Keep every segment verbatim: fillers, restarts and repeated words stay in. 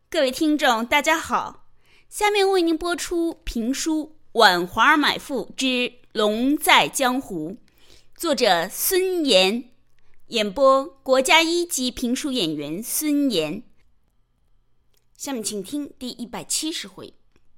各位听众大家好，下面为您播出评书《婉华买妇之龙在江湖》，作者孙岩，演播国家一级评书演员孙岩。下面请听第一百七十回。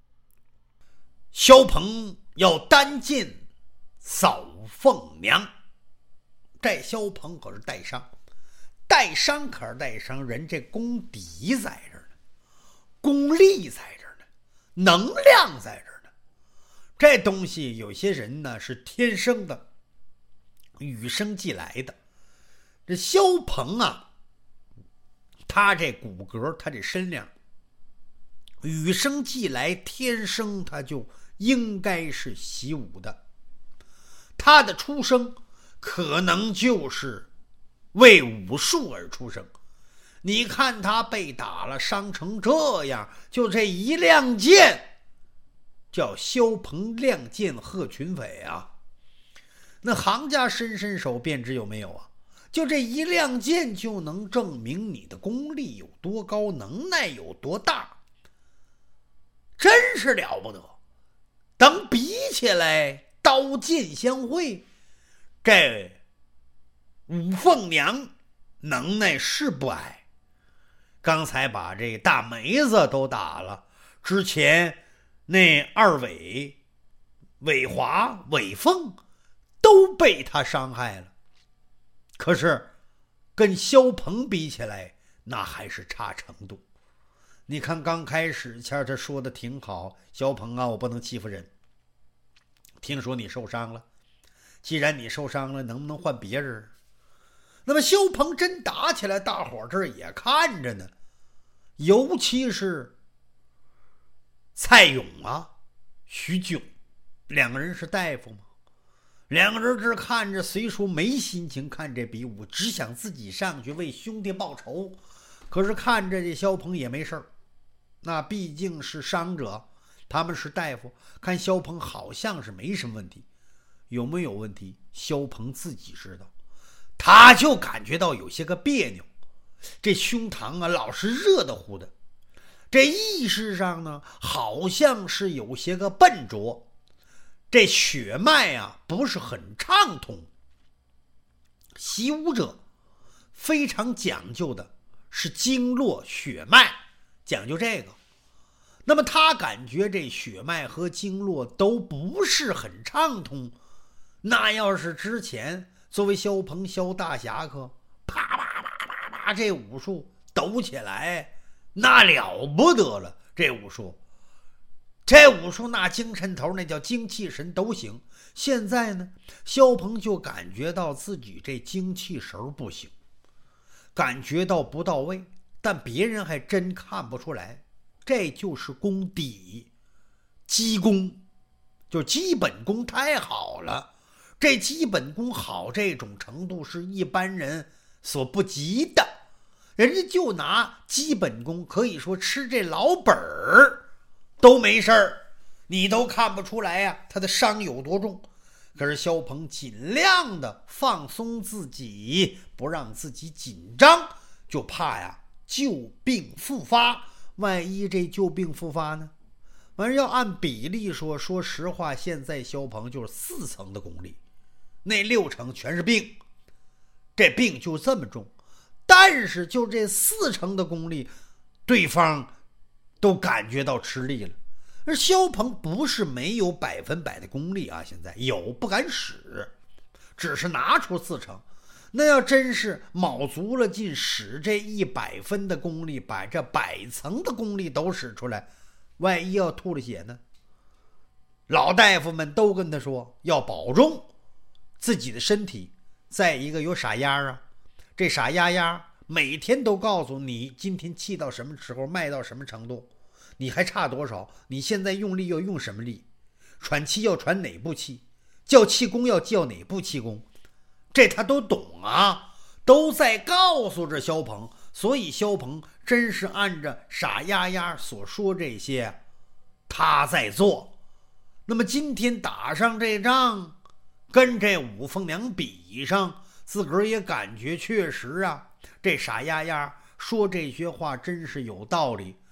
萧鹏要单见扫凤娘，这萧鹏可是带伤，带伤可是带伤，人这功底在这儿呢，功力在这儿呢，能量在这儿呢。这东西有些人呢是天生的，与生俱来的。这萧鹏啊，他这骨骼，他这身量，与生俱来，天生他就应该是习武的。他的出生可能就是为武术而出生。你看他被打了，伤成这样，就这一亮剑，叫萧鹏亮剑贺群匪啊。那行家伸伸手便知有没有啊？就这一亮剑就能证明你的功力有多高，能耐有多大，真是了不得。等比起来，刀剑相会，这五凤娘能耐是不矮。刚才把这大梅子都打了，之前那二尾尾华尾凤都被他伤害了，可是跟萧鹏比起来，那还是差程度。你看刚开始前他说的挺好，萧鹏啊，我不能欺负人，听说你受伤了，既然你受伤了，能不能换别人？那么萧鹏真打起来，大伙这儿也看着呢，尤其是蔡勇啊徐炯，两个人是大夫嘛，两个人这看着虽说没心情看这比武，只想自己上去为兄弟报仇，可是看着这萧鹏也没事儿，那毕竟是伤者，他们是大夫，看萧鹏好像是没什么问题。有没有问题萧鹏自己知道，他就感觉到有些个别扭，这胸膛啊老是热得乎的，这意识上呢好像是有些个笨拙，这血脉啊不是很畅通。习武者非常讲究的是经络血脉，讲究这个。那么他感觉这血脉和经络都不是很畅通，那要是之前作为萧鹏萧大侠客，啪啪啪啪啪这武术抖起来，那了不得了。这武术这武术那精神头，那叫精气神都行。现在呢萧鹏就感觉到自己这精气神不行，感觉到不到位，但别人还真看不出来。这就是功底，基功，就基本功太好了。这基本功好这种程度是一般人所不及的，人家就拿基本功可以说吃这老本儿都没事儿，你都看不出来呀、啊、他的伤有多重。可是萧鹏尽量的放松自己，不让自己紧张，就怕呀旧病复发。万一这旧病复发呢？完要按比例说，说实话，现在萧鹏就是四层的功力，那六成全是病，这病就这么重。但是就这四成的功力，对方都感觉到吃力了。而萧鹏不是没有百分百的功力啊，现在有不敢使，只是拿出四成。那要真是卯足了劲使这一百分的功力，把这百层的功力都使出来，万一要吐了血呢？老大夫们都跟他说要保重自己的身体。再一个有傻丫啊，这傻丫丫每天都告诉你今天气到什么时候，脉到什么程度，你还差多少，你现在用力要用什么力，喘气要喘哪部气，叫气功要叫哪部气功，这他都懂啊，都在告诉着萧鹏。所以萧鹏真是按着傻丫丫所说这些他在做。那么今天打上这仗，跟这五凤娘比上，自个儿也感觉确实啊，这傻丫丫说这些话真是有道理。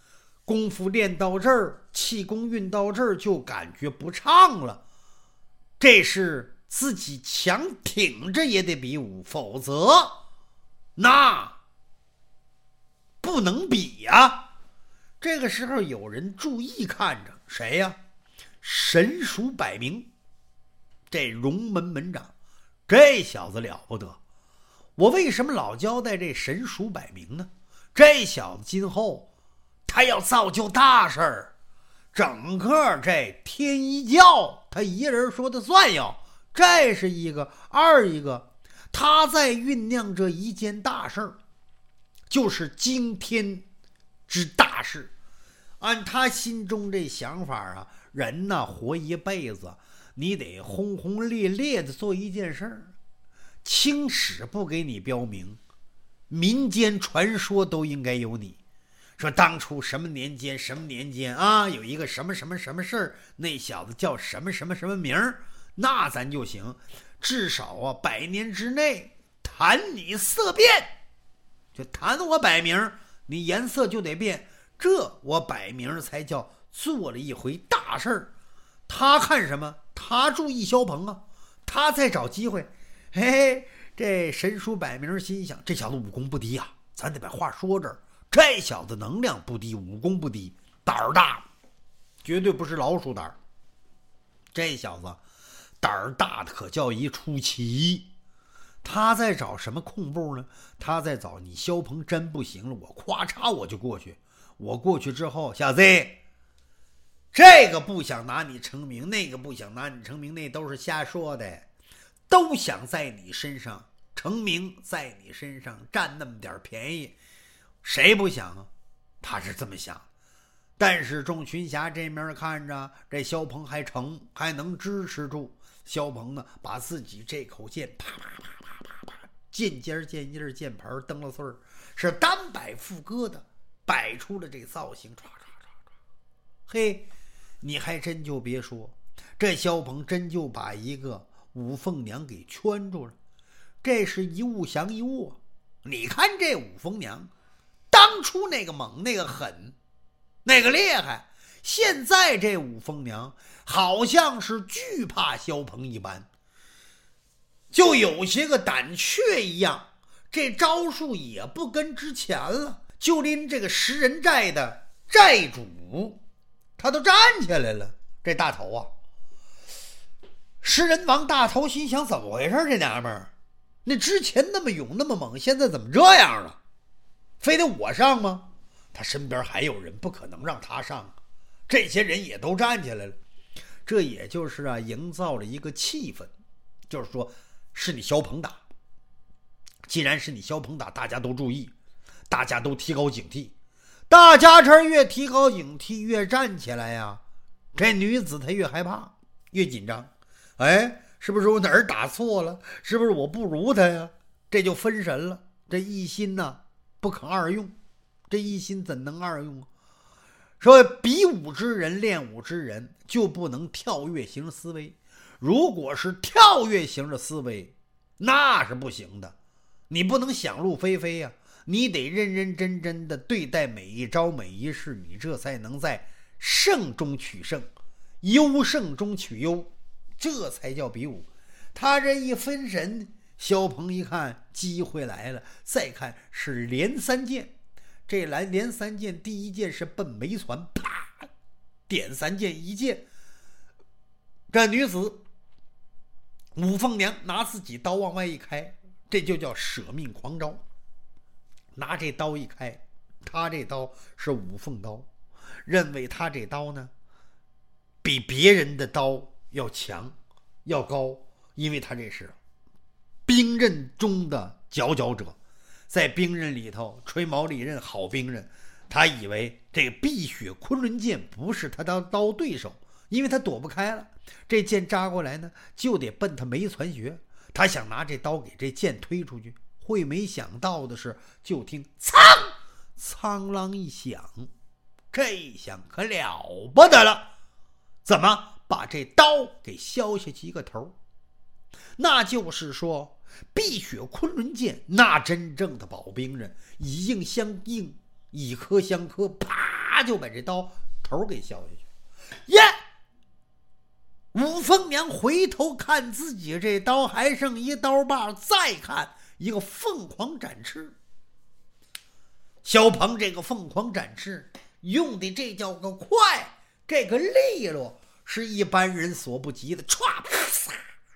功夫练到这儿，气功运到这儿就感觉不畅了，这是自己强挺着也得比武，否则那不能比呀。这个时候有人注意看着谁呀？神鼠百明，这荣门门长，这小子了不得。我为什么老交代这神鼠百明呢？这小子今后他要造就大事儿，整个这天一教他一人说的算哟。这是一个，二一个他在酝酿这一件大事儿，就是惊天之大事。按他心中这想法啊，人呢活一辈子，你得轰轰烈烈的做一件事儿。清史不给你标明，民间传说都应该有你。说当初什么年间什么年间啊，有一个什么什么什么事儿，那小子叫什么什么什么名儿，那咱就行。至少啊，百年之内谈你色变，就谈我摆明，你颜色就得变。这我摆明才叫做了一回大事儿。他看什么？他注意萧鹏啊，他在找机会。嘿嘿，这神书摆明心想，这小子武功不低啊，咱得把话说这儿。这小子能量不低，武功不低，胆儿大，绝对不是老鼠胆儿。这小子胆儿大的可叫一出奇。他在找什么空步呢？他在找你萧鹏真不行了，我咵嚓我就过去。我过去之后，小子，这个不想拿你成名，那个不想拿你成名，那都是瞎说的，都想在你身上成名，在你身上占那么点便宜，谁不想啊？他是这么想。但是众群侠这面看着这萧鹏还成，还能支持住。萧鹏呢，把自己这口剑啪啪啪啪啪啪，剑尖剑叶剑盆蹬了碎儿，是单摆副歌的摆出了这个造型，唰唰唰唰。嘿，你还真就别说，这萧鹏真就把一个五凤娘给圈住了。这是一物降一物。你看这五凤娘当初那个猛，那个狠，那个厉害，现在这五凤娘好像是惧怕萧鹏一般，就有些个胆怯一样。这招数也不跟之前了，就连这个食人寨的寨主他都站起来了。这大头啊，食人王大头心想，怎么回事？这娘们儿那之前那么勇那么猛，现在怎么这样了？非得我上吗？他身边还有人，不可能让他上。这些人也都站起来了，这也就是啊，营造了一个气氛，就是说是你萧鹏打。既然是你萧鹏打，大家都注意，大家都提高警惕。大家这越提高警惕，越站起来呀，这女子她越害怕，越紧张。哎，是不是我哪儿打错了？是不是我不如他呀？这就分神了。这一心呐、啊，不可二用。这一心怎能二用啊？说比武之人，练武之人就不能跳跃型思维。如果是跳跃型的思维，那是不行的。你不能想入非非呀、啊，你得认认真真的对待每一招每一式，你这才能在胜中取胜，优胜中取优，这才叫比武。他这一分神，萧鹏一看机会来了，再看是连三剑。这来连三剑，第一剑是奔梅船，啪，点三剑一剑。这女子五凤娘拿自己刀往外一开，这就叫舍命狂招。拿这刀一开，他这刀是五凤刀，认为他这刀呢比别人的刀要强要高，因为他这是兵刃中的佼佼者。在兵刃里头，吹毛利刃好兵刃，他以为这个碧血昆仑剑不是他的刀对手，因为他躲不开了。这剑扎过来呢，就得奔他梅船穴。他想拿这刀给这剑推出去，会没想到的是，就听苍苍啷一响，这一响可了不得了，怎么把这刀给削下去一个头？那就是说，碧血昆仑剑那真正的宝兵刃，以硬相硬，以磕相磕，啪啪就把这刀头给削下去。耶！武凤娘回头看自己这刀还剩一刀把，再看一个凤凰展翅。萧鹏这个凤凰展翅用的这叫个快，这个利落，是一般人所不及的。唰啪，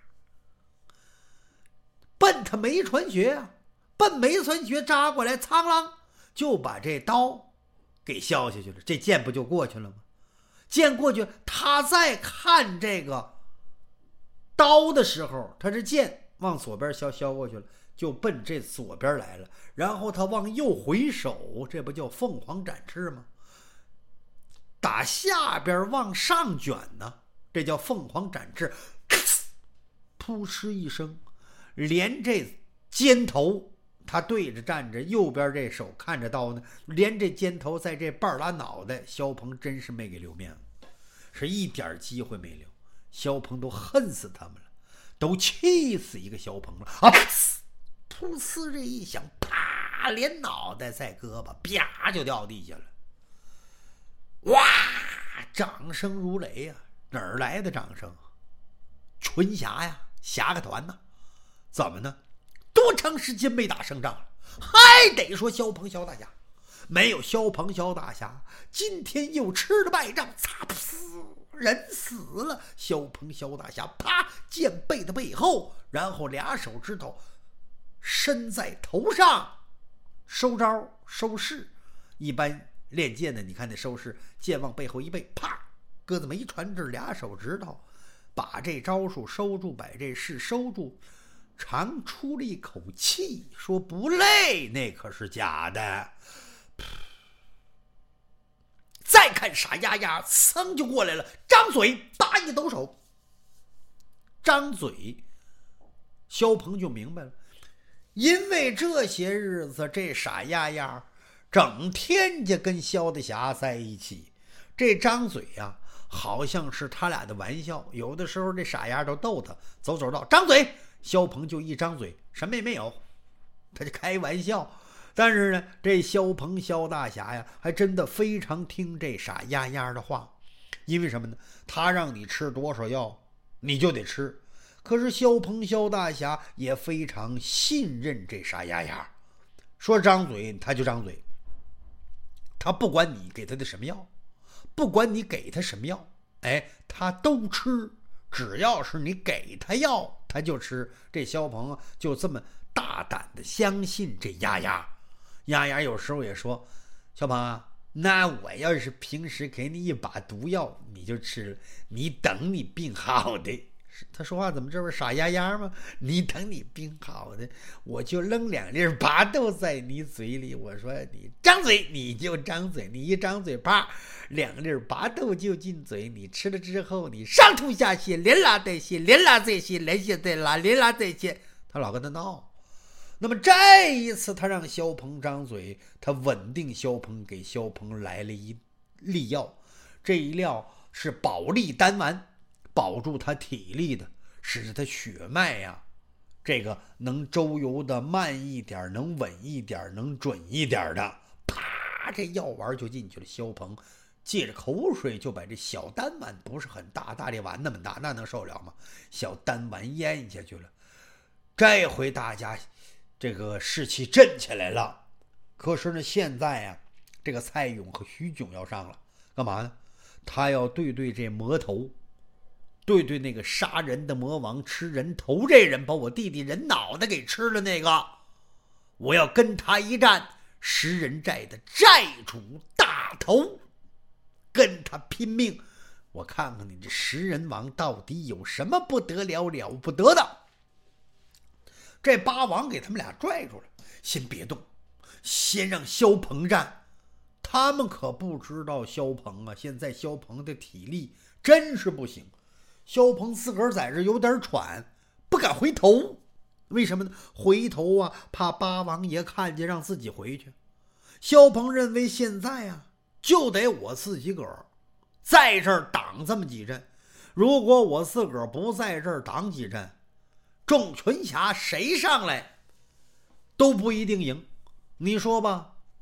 奔他梅传穴啊，奔梅传穴扎过来，苍啷就把这刀给削下去了。这剑不就过去了吗？剑过去，他再看这个刀的时候，他这剑往左边削削过去了，就奔这左边来了。然后他往右回手，这不叫凤凰展翅吗？打下边往上卷呢，这叫凤凰展翅。噗嗤一声，连这肩头他对着站着，右边这手看着刀呢，连这肩头在这半拉脑袋，萧鹏真是没给留面子，是一点机会没留。萧鹏都恨死他们了，都气死一个萧鹏了啊！噗呲这一响，啪，连脑袋再胳膊啪就掉地下了。哇，掌声如雷呀、啊！哪儿来的掌声？群侠呀，侠个团呐！怎么呢？多长时间没打胜仗了？还得说萧鹏萧大侠，没有萧鹏萧大侠，今天又吃了败仗，擦噗，人死了。萧鹏萧大侠啪，剑背的背后，然后俩手指头伸在头上，收招收势。一般练剑的，你看那收势，剑往背后一背，啪，搁这么一传这俩手指头，把这招数收住，把这势收住。长出了一口气，说不累，那可是假的。再看傻丫丫，噌就过来了，张嘴叭一抖手，张嘴。萧鹏就明白了，因为这些日子这傻丫丫整天就跟萧大侠在一起，这张嘴呀、啊，好像是他俩的玩笑。有的时候这傻丫都逗他，走走道张嘴。萧鹏就一张嘴，什么也没有，他就开玩笑。但是呢，这萧鹏萧大侠呀，还真的非常听这傻丫丫的话。因为什么呢？他让你吃多少药，你就得吃。可是萧鹏萧大侠也非常信任这傻丫丫，说张嘴他就张嘴，他不管你给他的什么药，不管你给他什么药，哎，他都吃。只要是你给他药，他就吃。这萧鹏就这么大胆的相信这丫丫。丫丫有时候也说，萧鹏啊，那我要是平时给你一把毒药，你就吃了，你等你病好的。他说话怎么这不是傻丫丫吗？你等你病好的，我就扔两粒拔豆在你嘴里。我说你张嘴你就张嘴，你一张嘴啪，两粒拔豆就进嘴。你吃了之后，你上吐下泻，连拉带泻，连拉再泻，连泻再拉，连拉再泻。他老跟他闹。那么这一次他让萧鹏张嘴，他稳定萧鹏，给萧鹏来了一粒药。这一料是保力丹丸，保住他体力的，使他血脉呀、啊，这个能周游的慢一点，能稳一点，能准一点的。啪，这药丸就进去了。萧鹏借着口水就把这小丹丸，不是很大，大力丸那么大，那能受了吗？小丹丸咽下去了。这回大家这个士气振起来了。可是呢，现在啊，这个蔡勇和徐炯要上了，干嘛呢？他要对对这魔头。对对，那个杀人的魔王，吃人头这人，把我弟弟人脑袋给吃了那个，我要跟他一战。食人寨的寨主大头，跟他拼命。我看看你这食人王到底有什么不得了了不得的。这八王给他们俩拽住了，先别动，先让萧鹏战。他们可不知道萧鹏啊，现在萧鹏的体力真是不行。萧鹏自个儿在这有点喘，不敢回头。为什么呢？回头啊，怕八王爷看见让自己回去。萧鹏认为现在啊，就得我自己个儿在这儿挡这么几阵。如果我自个儿不在这儿挡几阵，众群侠谁上来都不一定赢。你说吧，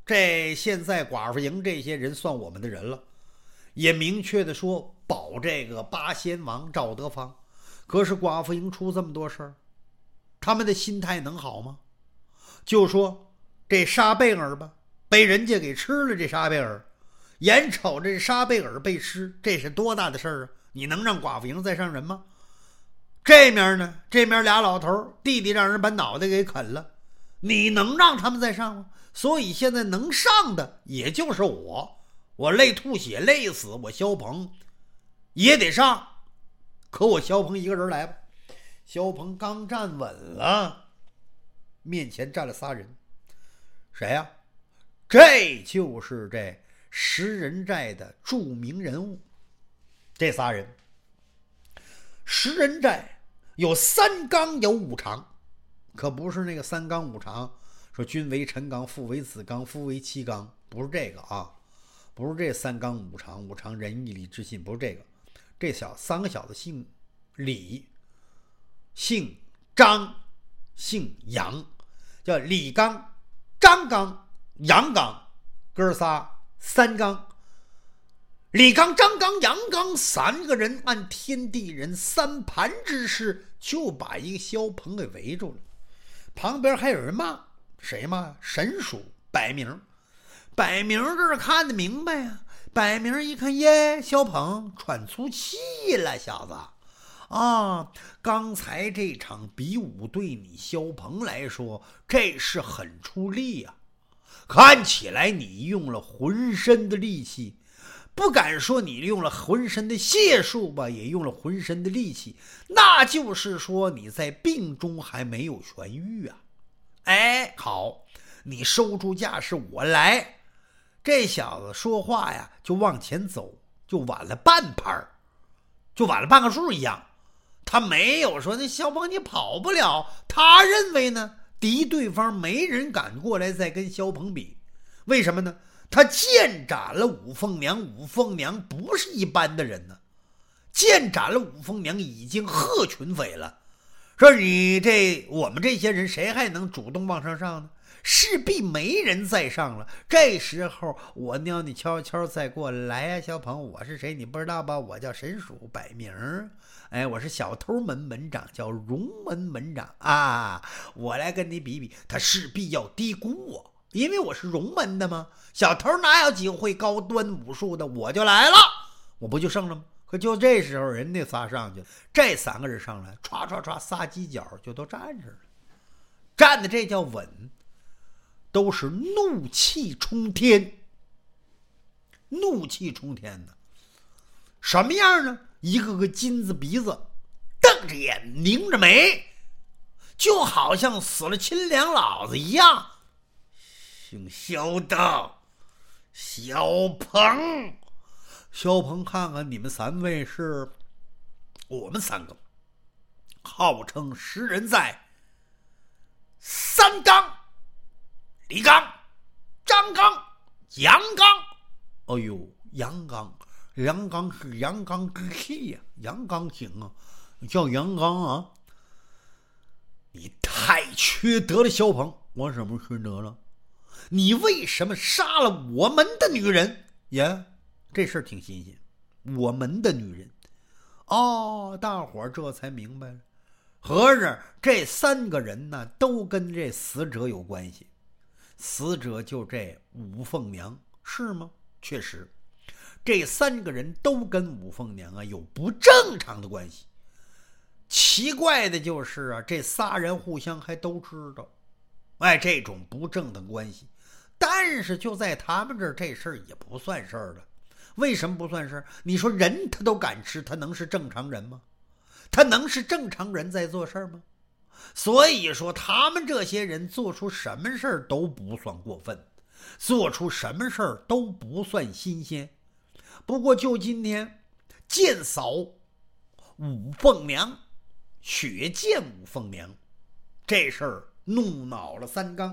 这现在寡妇营这些人算我们的人了，也明确的说保这个八仙王赵德芳。可是寡妇营出这么多事儿，他们的心态能好吗？就说这沙贝尔吧，被人家给吃了，这沙贝尔眼瞅着这沙贝尔被吃，这是多大的事儿啊！你能让寡妇营再上人吗？这面呢，这面俩老头，弟弟让人把脑袋给啃了，你能让他们再上吗？所以现在能上的也就是我，我累吐血累死，我萧鹏也得上。可我萧鹏一个人来吧。萧鹏刚站稳了，面前站了仨人。谁呀、啊？这就是这食人寨的著名人物。这仨人，食人寨有三纲有五常，可不是那个三纲五常，说君为臣纲，父为子纲，夫为妻纲，不是这个啊，不是这三纲五常，五常仁义礼智信，不是这个。这小三个小子姓李，姓张，姓杨，叫李纲、张纲、杨纲，哥仨三纲。李纲、张纲、杨纲三个人按天地人三盘之势，就把一个萧鹏给围住了。旁边还有人骂，谁骂？神鼠摆明，摆明这是看得明白呀、啊。摆明一看，耶，萧鹏喘粗气了，小子啊！刚才这场比武对你萧鹏来说，这是很出力啊。看起来你用了浑身的力气，不敢说你用了浑身的解数吧，也用了浑身的力气，那就是说你在病中还没有痊愈啊。哎，好，你收出架势，我来。这小子说话呀，就往前走，就晚了半拍，就晚了半个数一样。他没有说那萧鹏你跑不了，他认为呢，敌对方没人敢过来再跟萧鹏比。为什么呢？他剑斩了五凤娘，五凤娘不是一般的人呢，剑斩了五凤娘已经吓群匪了。说你这我们这些人谁还能主动往上上呢？势必没人再上了。这时候我尿你悄悄再过来呀、啊，萧鹏，我是谁你不知道吧？我叫神鼠摆明，哎，我是小偷门门长，叫荣门门长啊！我来跟你比比，他势必要低估我，因为我是荣门的吗？小偷哪有几个会高端武术的？我就来了，我不就胜了吗？可就这时候人家仨上去了，这三个人上来，唰唰唰仨犄角就都站着了，站的这叫稳。都是怒气冲天，怒气冲天的，什么样呢？一个个金子鼻子，瞪着眼，拧着眉，就好像死了亲娘老子一样。姓萧的，萧鹏，萧鹏，看看你们三位是，我们三个，号称食人寨三纲。李纲、张纲、杨纲，哎呦，杨纲，杨纲是阳刚之气呀、啊，阳刚行啊，叫杨纲啊。你太缺德了，萧鹏！我什么缺德了？你为什么杀了我们的女人？呀，这事儿挺新鲜。我们的女人，哦，大伙儿这才明白了，合着这三个人呢，都跟这死者有关系。死者就这五凤娘，是吗？确实，这三个人都跟五凤娘啊有不正常的关系。奇怪的就是啊，这仨人互相还都知道，哎，这种不正的关系。但是就在他们这儿，这事儿也不算事儿了。为什么不算事儿？你说人他都敢吃，他能是正常人吗？他能是正常人在做事儿吗？所以说他们这些人做出什么事儿都不算过分，做出什么事儿都不算新鲜。不过就今天剑扫五凤娘，血溅五凤娘，这事儿怒恼了三纲。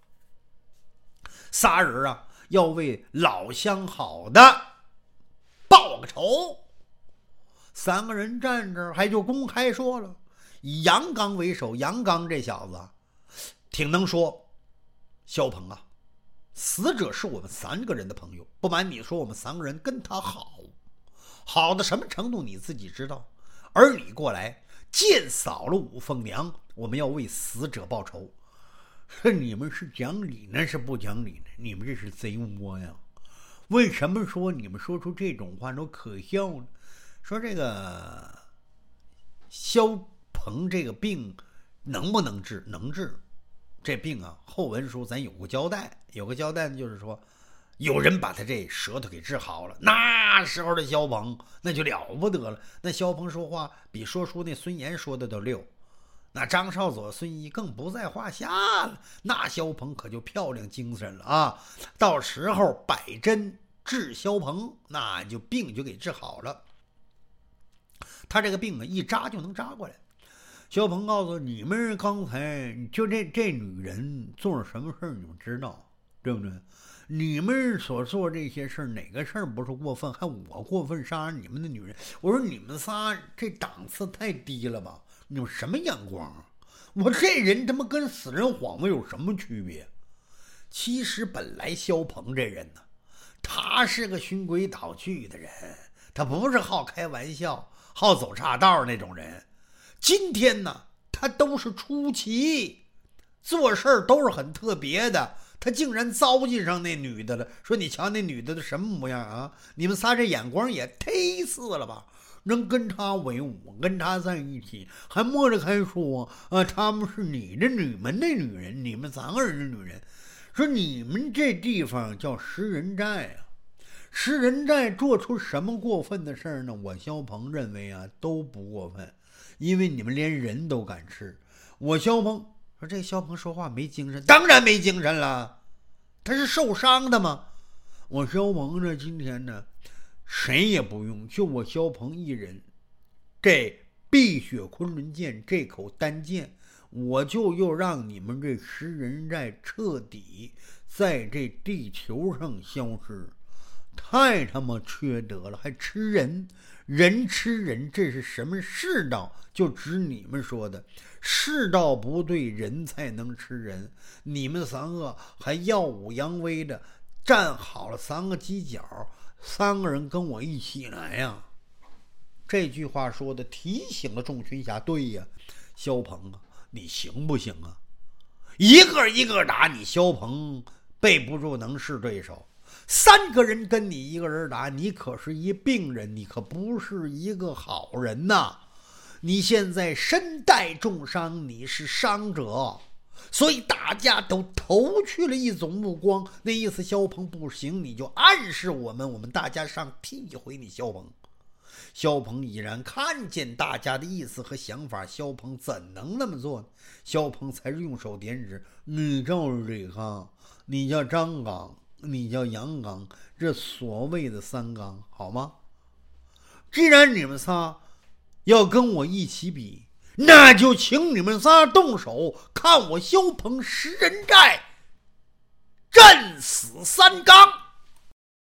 仨人啊要为老相好的报个仇。三个人站这儿还就公开说了，以杨刚为首。杨刚这小子挺能说，萧鹏啊， 死者是我们三个人的朋友，不瞒你说，我们三个人跟他好，好到什么程度你自己知道。而你过来见扫了五凤娘，我们要为死者报仇。你们是讲理呢是不讲理呢？你们这是贼窝呀！为什么说你们说出这种话都可笑呢？说这个萧鹏这个病能不能治？能治。这病啊，后文书咱有个交代，有个交代就是说，有人把他这舌头给治好了。那时候的萧鹏那就了不得了，那萧鹏说话比说书那孙岩说的都溜，那张少佐、孙毅更不在话下了。那萧鹏可就漂亮精神了啊！到时候百针治萧鹏，那就病就给治好了。他这个病啊，一扎就能扎过来。萧鹏告诉你们，刚才就这这女人做了什么事儿，你们知道对不对？你们所做这些事儿，哪个事儿不是过分？还我过分杀你们的女人？我说你们仨这档次太低了吧？你们什么眼光啊？我这人他妈跟死人晃子有什么区别？其实本来萧鹏这人呢，他是个循规蹈矩的人，他不是好开玩笑、好走岔道那种人。今天呢，他都是出奇，做事儿都是很特别的。他竟然糟践上那女的了，说你瞧那女的的什么模样啊？你们仨这眼光也忒次了吧？能跟他为伍，跟他在一起，还摸着开说啊，他们是你的你们的女人，你们三个人的女人。说你们这地方叫食人寨啊，食人寨做出什么过分的事儿呢？我萧鹏认为啊，都不过分。因为你们连人都敢吃。我萧鹏说，这萧鹏说话没精神，当然没精神了，他是受伤的吗？我萧鹏呢，今天呢，谁也不用，就我萧鹏一人，这碧血昆仑剑这口单剑，我就又让你们这食人寨彻底在这地球上消失。太他妈缺德了，还吃人，人吃人，这是什么世道？就指你们说的世道不对，人才能吃人。你们三个还耀武扬威的站好了三个犄角，三个人跟我一起来呀！这句话说的提醒了众群侠。对呀，萧鹏啊，你行不行啊？一个一个打你，萧鹏背不住能是对手。三个人跟你一个人打，你可是一病人，你可不是一个好人呐！你现在身带重伤，你是伤者，所以大家都投去了一种目光，那意思萧鹏不行，你就暗示我们，我们大家上踢一回你萧鹏。萧鹏已然看见大家的意思和想法，萧鹏怎能那么做呢？萧鹏才是用手点指，你就是这个，你叫张刚，你叫杨刚，这所谓的三刚，好吗？既然你们仨要跟我一起比，那就请你们仨动手，看我萧鹏食人寨战死三刚。